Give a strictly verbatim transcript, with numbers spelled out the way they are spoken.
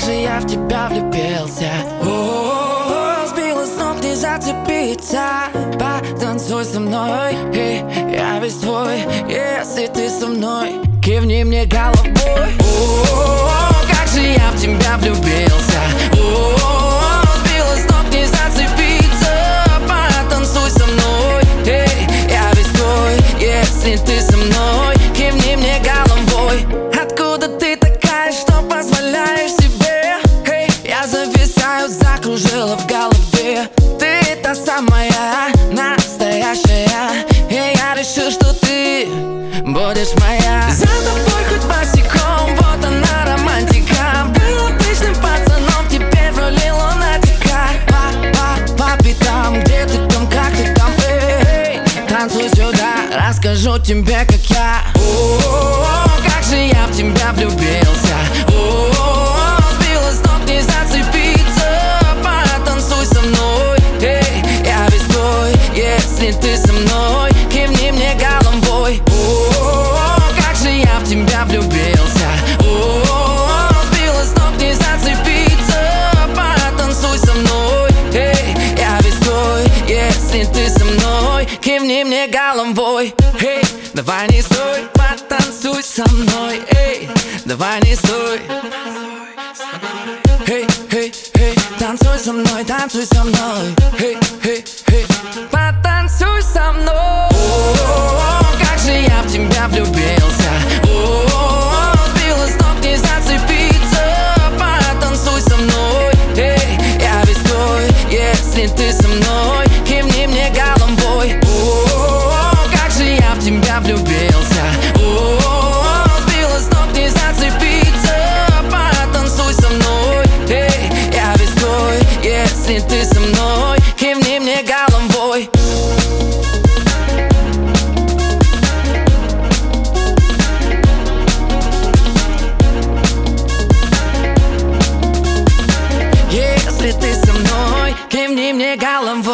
как же я в тебя влюбился. О-о-о, сбила с ног, не зацепиться. Потанцуй со мной, эй, я весь твой, если ты со мной. Кивни мне головой. О-о-о, как же я в тебя влюбился. О-о-о, сбила с ног, не зацепиться. Потанцуй со мной, эй, я весь твой, если ты со мной. Кивни мне головой. Откуда ты такая, что позволяешь себе? Эй, я зависаю, закружила в голове. Ты та самая, настоящая. И я решил, что ты будешь моя. За тобой хоть босиком, вот она романтика. Был обычным пацаном, теперь в роли лунатика. По, по, по пятам, где ты там, как ты там, эй, танцуй сюда, расскажу тебе, как я. О-о-о, как же я в тебя влюбился. О-о-о, сбила с ног, не зацепиться. Потанцуй со мной, эй, я весь твой, если ты со мной. Кивни мне головой. О-о-о, как же я в тебя влюбился. О-о-о, сбила с ног, не зацепиться. Потанцуй со мной, эй, я весь твой, если ты со мной. Кивни мне головой. Эй, давай не стой, потанцуй со мной. Эй, давай не стой. Эй, эй, эй, танцуй со мной, танцуй со мной. Эй, эй, эй, потанцуй со мной. О-о-о, как же я в тебя влюбился. О-о-о, сбила с ног, не зацепиться. Потанцуй со мной, эй, я весь твой, если ты со мной. Кивни мне головой. О-о-о, как же я в тебя влюбился. О-о-о, сбила с ног, не зацепиться. Потанцуй со мной, эй, я весь твой, если ты со мной. Кивни мне головой. Если ты со мной, кивни мне головой.